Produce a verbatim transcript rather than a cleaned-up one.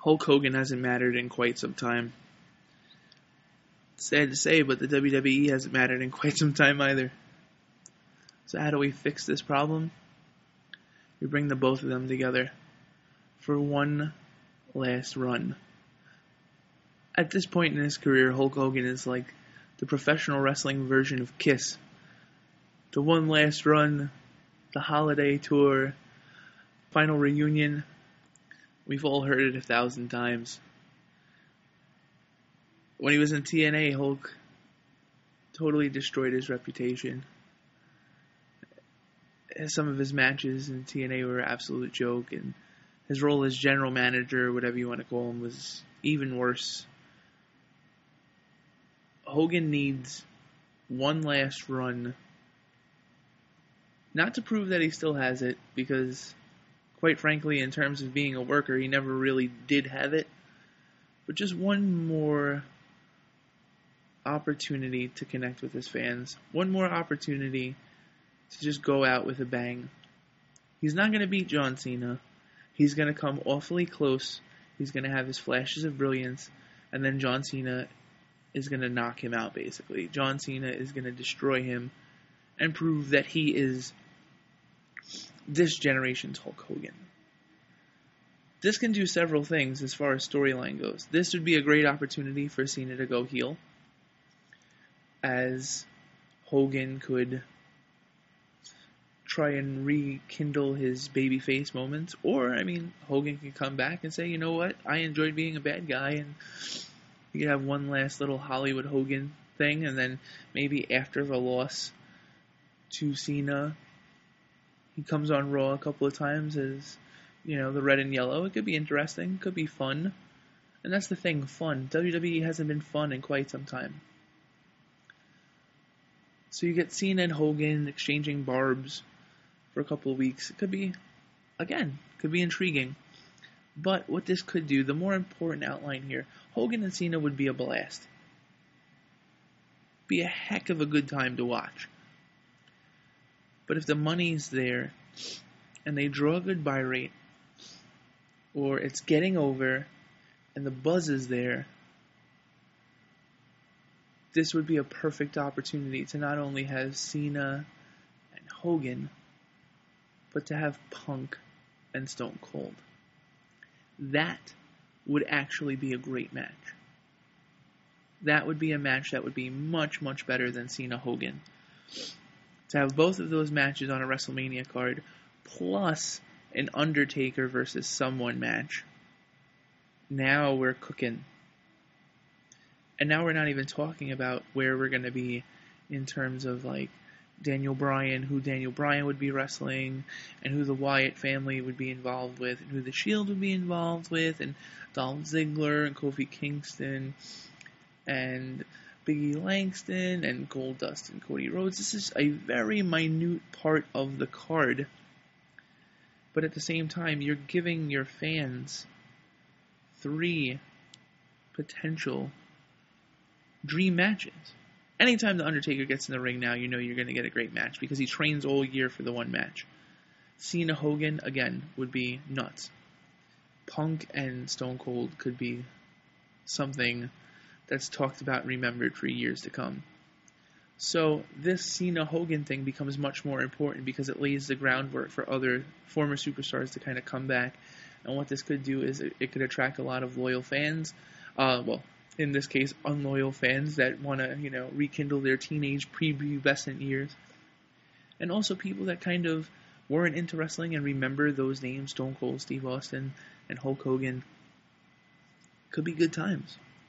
Hulk Hogan hasn't mattered in quite some time. Sad to say, but the W W E hasn't mattered in quite some time either. So how do we fix this problem? We bring the both of them together for one last run. At this point in his career, Hulk Hogan is like the professional wrestling version of Kiss. The one last run, the holiday tour, final reunion. We've all heard it a thousand times. When he was in T N A, Hulk totally destroyed his reputation. Some of his matches in T N A were an absolute joke, and his role as general manager, whatever you want to call him, was even worse. Hogan needs one last run. Not to prove that he still has it, because, quite frankly, in terms of being a worker, he never really did have it. But just one more opportunity to connect with his fans. One more opportunity to just go out with a bang. He's not going to beat John Cena. He's going to come awfully close. He's going to have his flashes of brilliance. And then John Cena is going to knock him out, basically. John Cena is going to destroy him and prove that he is this generation's Hulk Hogan. This can do several things as far as storyline goes. This would be a great opportunity for Cena to go heel, as Hogan could try and rekindle his babyface moments. Or, I mean, Hogan could come back and say, you know what, I enjoyed being a bad guy, and you could have one last little Hollywood Hogan thing, and then maybe after the loss to Cena, he comes on Raw a couple of times as, you know, the red and yellow. It could be interesting, could be fun. And that's the thing, fun. W W E hasn't been fun in quite some time. So you get Cena and Hogan exchanging barbs for a couple of weeks. It could be, again, could be intriguing. But what this could do, the more important outline here, Hogan and Cena would be a blast. Be a heck of a good time to watch. But if the money's there, and they draw a good buy rate, or it's getting over, and the buzz is there, this would be a perfect opportunity to not only have Cena and Hogan, but to have Punk and Stone Cold. That would actually be a great match. That would be a match that would be much, much better than Cena-Hogan. To have both of those matches on a WrestleMania card, plus an Undertaker versus someone match, now we're cooking. And now we're not even talking about where we're going to be in terms of, like, Daniel Bryan, who Daniel Bryan would be wrestling, and who the Wyatt family would be involved with, and who the Shield would be involved with, and Dolph Ziggler, and Kofi Kingston, and Biggie Langston, and Goldust, and Cody Rhodes. This is a very minute part of the card. But at the same time, you're giving your fans three potential dream matches. Anytime The Undertaker gets in the ring now, you know you're going to get a great match because he trains all year for the one match. Cena Hogan, again, would be nuts. Punk and Stone Cold could be something that's talked about and remembered for years to come. So this Cena Hogan thing becomes much more important because it lays the groundwork for other former superstars to kind of come back. And what this could do is it, it could attract a lot of loyal fans. Uh, well, in this case, unloyal fans that want to, you know, rekindle their teenage prepubescent years. And also people that kind of weren't into wrestling and remember those names, Stone Cold, Steve Austin, and Hulk Hogan. Could be good times.